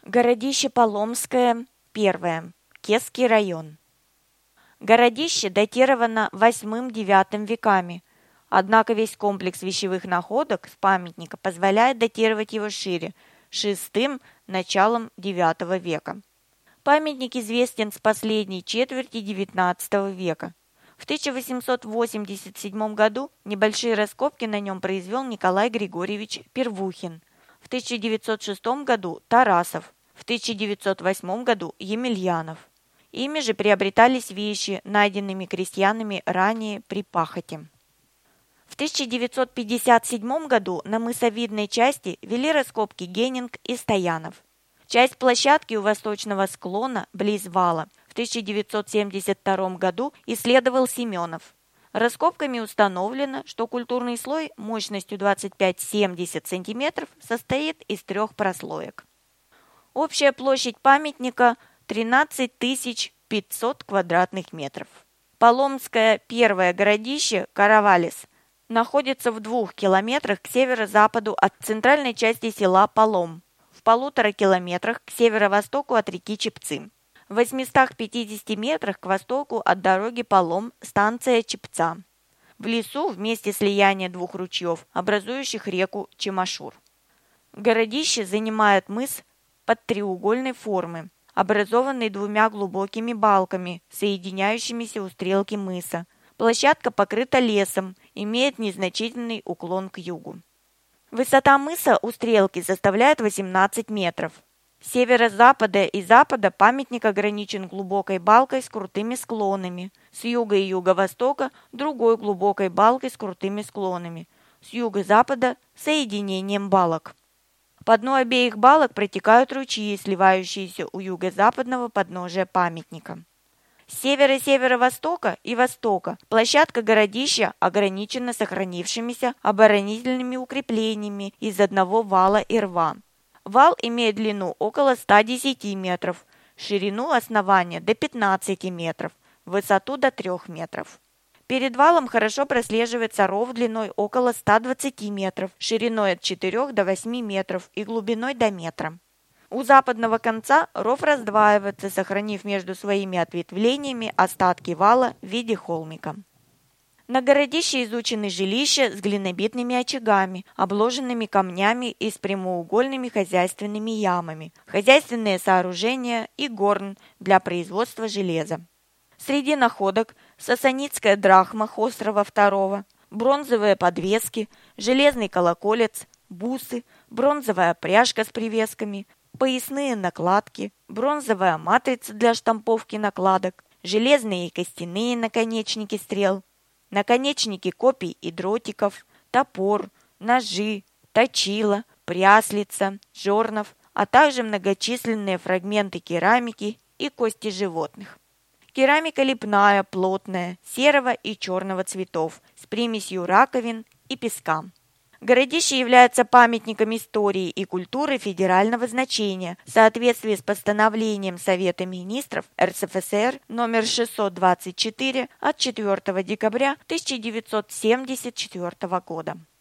Городище Поломское, первое. Кесский район. Городище датировано VIII-IX веками, однако весь комплекс вещевых находок с памятника позволяет датировать его шире, VI – началом IX века. Памятник известен с последней четверти XIX века. В 1887 году небольшие раскопки на нем произвел Николай Григорьевич Первухин. В 1906 году Тарасов, в 1908 году Емельянов. Ими же приобретались вещи, найденными крестьянами ранее при пахоте. В 1957 году на мысовидной части вели раскопки Генинг и Стоянов. Часть площадки у восточного склона, близ вала, в 1972 году исследовал Семенов. Раскопками установлено, что культурный слой мощностью 25-70 см состоит из 3 прослоек. Общая площадь памятника – 13 500 квадратных метров. Поломское первое городище Каравалес находится в 2 километрах к северо-западу от центральной части села Полом, в 1,5 километрах к северо-востоку от реки Чепцы, в 850 метрах к востоку от дороги Полом, станция Чепца. В лесу в месте слияния 2 ручьев, образующих реку Чемашур. Городище занимает мыс под треугольной формы, образованный 2 глубокими балками, соединяющимися у стрелки мыса. Площадка покрыта лесом, имеет незначительный уклон к югу. Высота мыса у стрелки составляет 18 метров. С северо-запада и запада памятник ограничен глубокой балкой с крутыми склонами, с юга и юго-востока другой глубокой балкой с крутыми склонами, с юго-запада соединением балок. По дну обеих балок протекают ручьи, сливающиеся у юго-западного подножия памятника. С севера, северо-востока и востока площадка городища ограничена сохранившимися оборонительными укреплениями из одного вала и рва. Вал имеет длину около 110 метров, ширину основания до 15 метров, высоту до 3 метров. Перед валом хорошо прослеживается ров длиной около 120 метров, шириной от 4 до 8 метров и глубиной до метра. У западного конца ров раздваивается, сохранив между своими ответвлениями остатки вала в виде холмика. На городище изучены жилища с глинобитными очагами, обложенными камнями и с прямоугольными хозяйственными ямами, хозяйственные сооружения и горн для производства железа. Среди находок сасанидская драхма Хосрова II, бронзовые подвески, железный колоколец, бусы, бронзовая пряжка с привесками, поясные накладки, бронзовая матрица для штамповки накладок, железные и костяные наконечники стрел, наконечники копий и дротиков, топор, ножи, точила, пряслица, жернов, а также многочисленные фрагменты керамики и кости животных. Керамика лепная, плотная, серого и черного цветов, с примесью раковин и песка. Городище является памятником истории и культуры федерального значения в соответствии с постановлением Совета министров РСФСР номер 624 от 4 декабря 1974 года.